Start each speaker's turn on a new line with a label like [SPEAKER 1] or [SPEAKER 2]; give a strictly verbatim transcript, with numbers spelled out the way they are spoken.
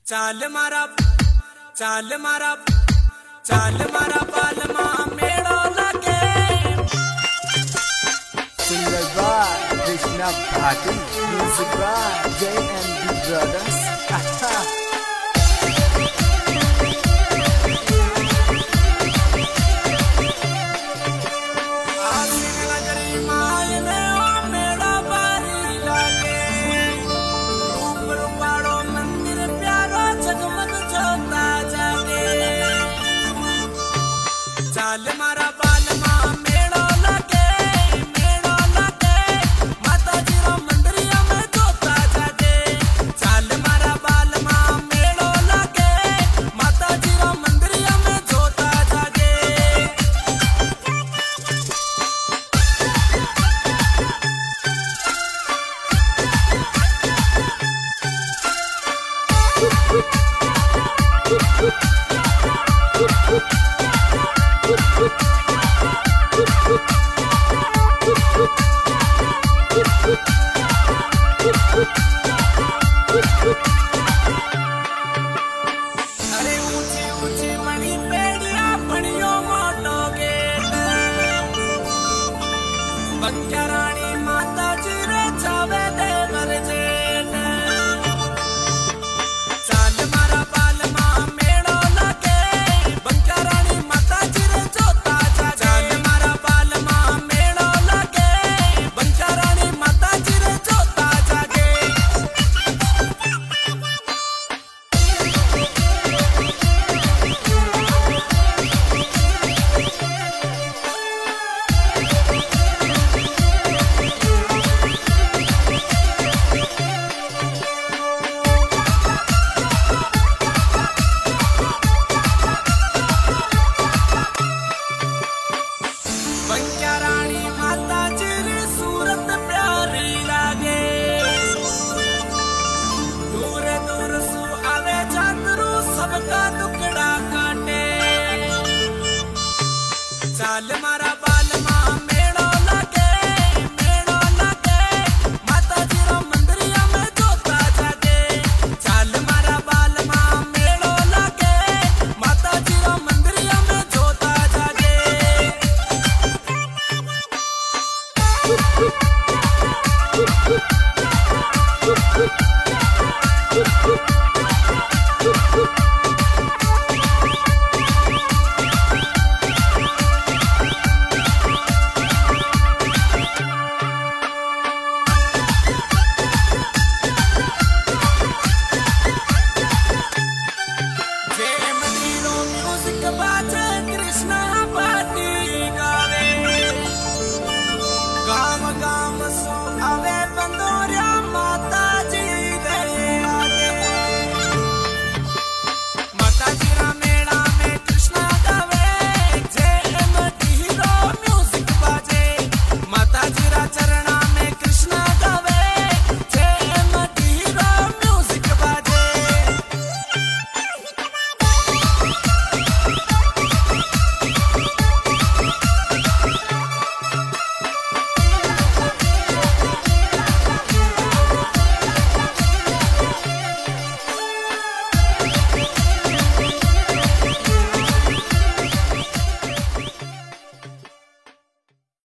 [SPEAKER 1] चाल मारा चाल मारा चाल मारा पालमा मेड़ो लगे।
[SPEAKER 2] Singer by Krishna Bhati, music by J and B Brothers.
[SPEAKER 1] चाल मारा बालमा मेड़ो लगे मेड़ो लगे माता जी रो मंदिरिया में जोता जागे। चाल मारा बालमा मेड़ो लगे माता जी रो मंदिरिया में जोता जागे। अरे ऊंची ऊंची बड़ी पेड़िया बड़ियो मोटो गेट बंक्या रानी माता जी रे छावे देवर जेठ। चाल मारा बालमा मेड़ो लगे बंक्या रानी माता जी रे जोता जागे। चाल मारा बालमा मेड़ो लगे बंक्या रानी माता जी रे जोता जागे। बंक्या रानी माता जी री सूरत प्यारी लागे। दूर दूर सु आवे चांदरू सबका दुखड़ा काटे। चाल मारा बालमा मेड़ो लगे मेड़ो लगे माता जी रो मंदिरिया में जोता जागे। चाल मारा बालमा मेड़ो लगे माता जी रो मंदिरिया में जोता जागे।
[SPEAKER 2] Thank you.